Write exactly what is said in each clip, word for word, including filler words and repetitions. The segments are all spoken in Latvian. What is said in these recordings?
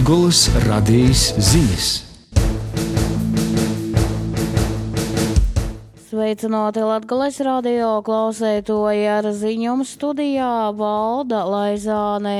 Latgolas radijas ziņas. Sveicināti Latgolas radio klausētoji, ar ziņām studijā Valda Laizāne.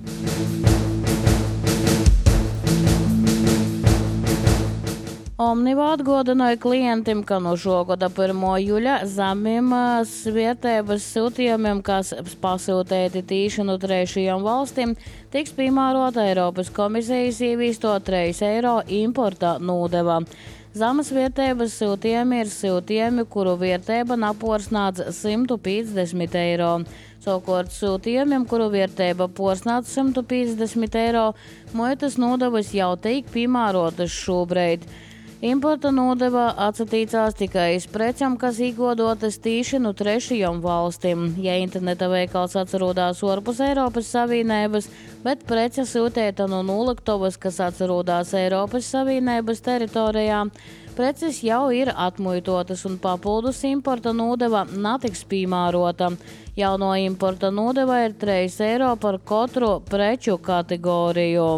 Omniva atgādināja klientiem, ka no šogada pirmā jūļa zemiem svietības sūtījumiem, kas pasūtēti tīši no trešajām valstīm, tiks piemērota Eiropas komisijas ieviestot trīs eiro importa nodeva. Zemes vietības sūtījumi ir sūtījumi, kuru vērtība naporsnāc simt piecdesmit eiro. Savukārt sūtījumiem, kuru vērtība porsnāc simt piecdesmit eiro, muitas nodevas jau tiek piemērotas šobrīd. Importa nodeva atsatīcās tikai uz precēm, kas iegūtas tīši no trešajām valstīm. Ja interneta veikals atrodas ārpus Eiropas Savienības, bet prece sūtīta no noliktavas, kas atrodas Eiropas Savienības teritorijā, preces jau ir atmuitotas un papildus importa nodeva netiks piemērota. Jauno importa nodeva ir trīs eiro par katru preču kategoriju.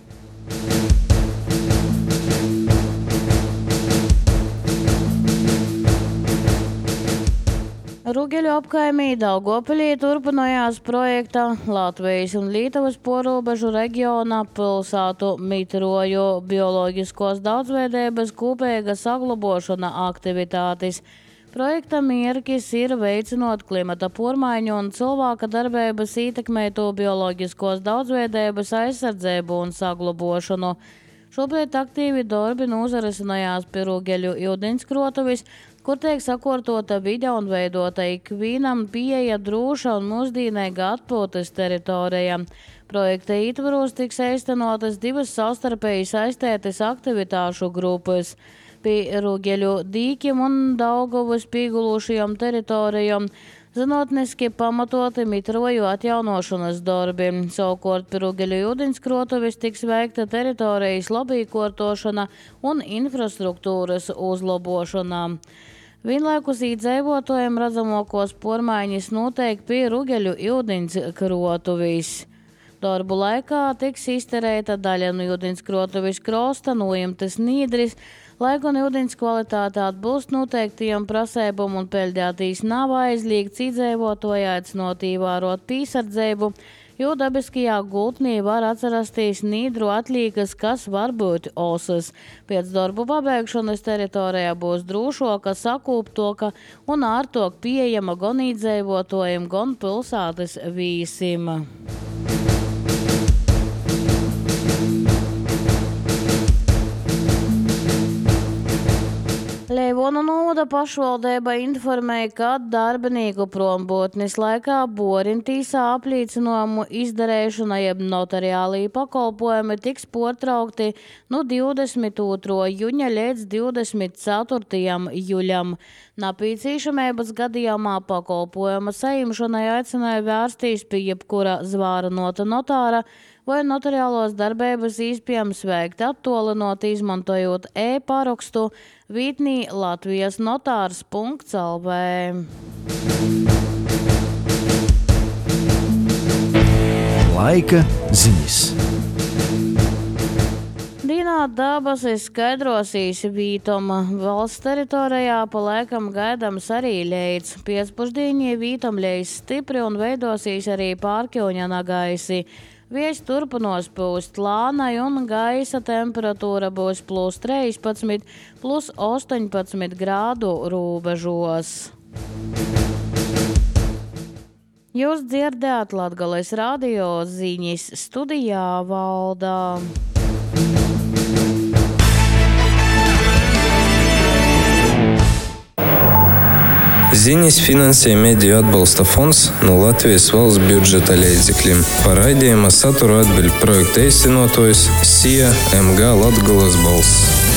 Rugeļu apkaimī Daugavpilī turpinājās projekta Latvijas un Lietuvas porobežu reģionā pilsētu mitroju bioloģiskos daudzveidības kopīga saglabošana aktivitātes. Projekta mērķis ir veicinot klimata pārmaiņu un cilvēka darbības ietekmēto bioloģiskos daudzveidības aizsardzību un saglabošanu. Šobrīd aktīvi darbi nozarisinājās pie Rugeļu ūdenskrotuves, kur tiek sakārtota vide un veidota ikvienam pieeja droša un mūsdienīga atpūtas teritorija. Projekta ietvaros tiks īstenotas divas savstarpēji saistītas aktivitāšu grupas. Pie Rugeļu dīkiem un Daugavas pīgulušajām teritorijām zinātniski pamatoti mitroju atjaunošanas darbi. Savukārt pie Rugeļu ūdenskrotuves tiks veikta teritorijas labīkortošana un infrastruktūras uzlabošana. Vienlaikus iedzīvotājiem redzamākos pārmaiņas notiek pie Rugeļu ūdenskrotuves. Darbu laikā tiks izterēta daļa no ūdenskrotuves krosta, noimtas nīdris, lai gan ūdens kvalitāte atbilst noteiktajām prasībām un peļģētīs nav aizliegts iedzīvotāji aicinot ievērot piesardzību, jo dabiskajā gultnī var atrasties nīdru atlīkas, kas var būt osas. Pēc darbu pabeigšanas teritorijā būs drošāka, sakūptoka un ārtok pieejama gan iedzīvotājiem, gan pilsētas vīsim. Leivona novada pašvaldība informēja, ka darbinieku prombūtnes laikā Borintīsā apliecinājumu izdarēšana jeb notariālī pakalpojumi tiks pārtraukti no divdesmit otrā jūņa līdz divdesmit ceturtajam jūļam. Napīcīšamības gadījumā pakalpojuma saimšanai aicināja vērsties pie jebkura zvāranota notāra vai notariālos darbības iespējams veikt attolinot, izmantojot e-parakstu vītnī Latvijas notārs punkts el vē. Laika ziņas. Dienā debesis skaidrosīs vītom. Valsts teritorijā pa laikam gaidams arī leits. Pēcpusdienī vītom leis stipri un veidosīs arī pārkļūņana gaisi. Vējš turpinās pūst lānai un gaisa temperatūra būs plus trīspadsmit, plus astoņpadsmit grādu robežos. Jūs dzirdējāt Latgolas radio ziņas, studijā Valda. Ziņas finansē Mediju atbalsta fonds no Latvijas valsts budžeta līdzekļiem. Par raidījuma saturu atbild projekta īstenotājs S I A M G Latgolas balss.